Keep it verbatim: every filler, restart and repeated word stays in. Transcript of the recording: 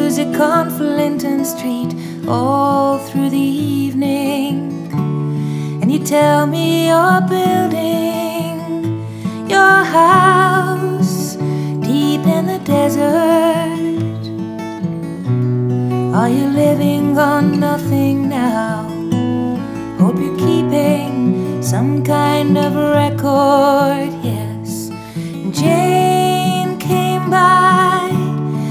music on Flinton Street all through the evening. And you tell me you're building your house deep in the desert. Are you living on nothing now? Hope you're keeping some kind of record.